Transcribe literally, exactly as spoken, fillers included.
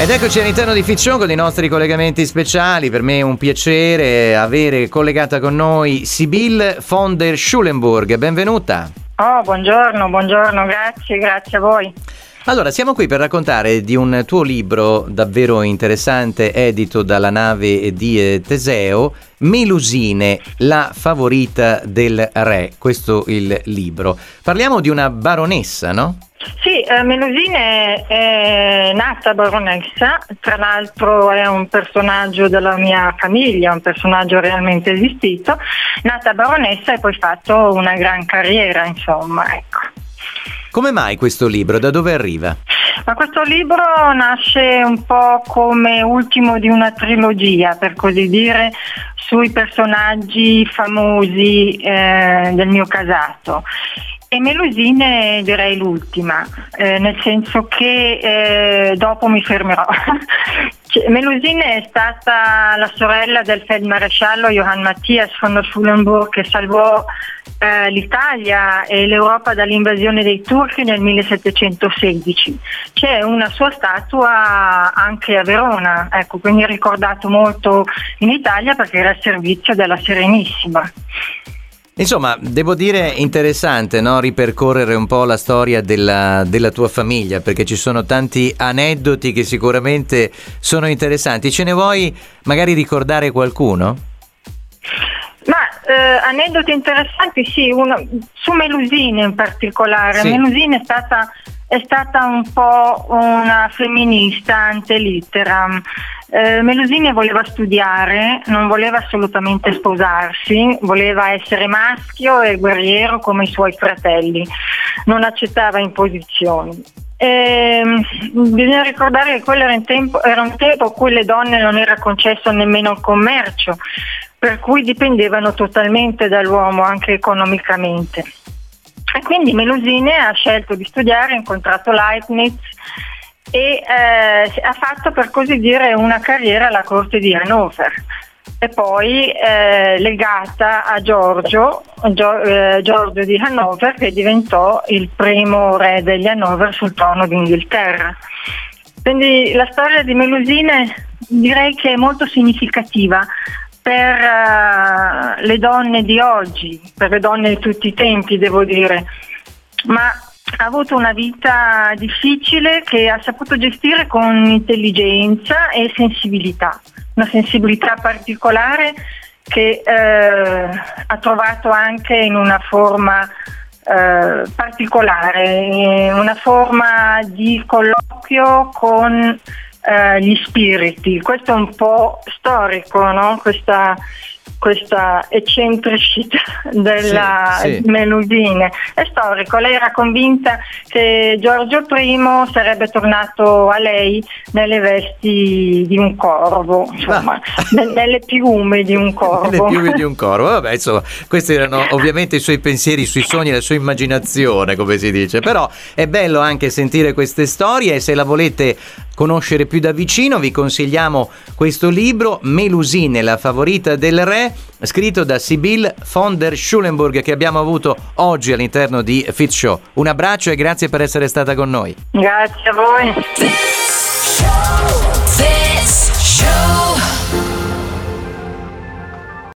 Ed eccoci all'interno di Fiction con i nostri collegamenti speciali. Per me è un piacere avere collegata con noi Sibylle von der Schulenburg. Benvenuta. Oh, buongiorno, buongiorno, grazie, grazie a voi. Allora, siamo qui per raccontare di un tuo libro davvero interessante, edito dalla nave di Teseo, Melusine, la favorita del re. Questo il libro. Parliamo di una baronessa, no? Sì, eh, Melusine è nata baronessa, tra l'altro è un personaggio della mia famiglia, un personaggio realmente esistito, nata baronessa e poi fatto una gran carriera, insomma, ecco. Come mai questo libro? Da dove arriva? Ma questo libro nasce un po' come ultimo di una trilogia, per così dire, sui personaggi famosi eh, del mio casato. E Melusine direi l'ultima, eh, nel senso che eh, dopo mi fermerò. Melusine è stata la sorella del feldmaresciallo Johann Matthias von der Schulenburg, che salvò eh, l'Italia e l'Europa dall'invasione dei turchi nel millesettecentosedici. C'è una sua statua anche a Verona, ecco, quindi è ricordato molto in Italia perché era al servizio della Serenissima. Insomma, devo dire interessante, no? Ripercorrere un po' la storia della, della tua famiglia, perché ci sono tanti aneddoti che sicuramente sono interessanti. Ce ne vuoi magari ricordare qualcuno? Ma eh, aneddoti interessanti, sì, uno, su Melusine in particolare. Sì. Melusine è stata, è stata un po' una femminista ante litteram. Eh, Melusine voleva studiare, non voleva assolutamente sposarsi, voleva essere maschio e guerriero come i suoi fratelli, non accettava imposizioni. Eh, bisogna ricordare che quello era un tempo, era un tempo in cui le donne non era concesso nemmeno il commercio, per cui dipendevano totalmente dall'uomo anche economicamente. E quindi Melusine ha scelto di studiare, ha incontrato Leibniz e eh, ha fatto, per così dire, una carriera alla corte di Hannover e poi eh, legata a Giorgio, Gio, eh, Giorgio di Hannover, che diventò il primo re degli Hannover sul trono d'Inghilterra. Quindi la storia di Melusine direi che è molto significativa per uh, le donne di oggi, per le donne di tutti i tempi, devo dire, ma ha avuto una vita difficile che ha saputo gestire con intelligenza e sensibilità, una sensibilità particolare che eh, ha trovato anche in una forma eh, particolare, una forma di colloquio con eh, gli spiriti. Questo è un po' storico, no? Questa questa eccentricità della sì, sì. Melusine è storico. Lei era convinta che Giorgio primo sarebbe tornato a lei nelle vesti di un corvo, insomma, ah. nelle piume di un corvo. Nelle piume di un corvo, vabbè, insomma, questi erano ovviamente i suoi pensieri, i suoi sogni, la sua immaginazione, come si dice, però è bello anche sentire queste storie e se la volete conoscere più da vicino vi consigliamo questo libro, Melusine, la favorita del re, scritto da Sibylle von der Schulenburg, che abbiamo avuto oggi all'interno di Fit Show. Un abbraccio e grazie per essere stata con noi. Grazie a voi. Fit Show.